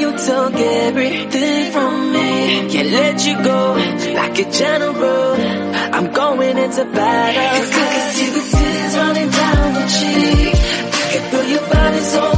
you took everything from me. Can't let you go, like a general. I'm going into battle. 'Cause I can see the tears running down your cheek. I can feel your body so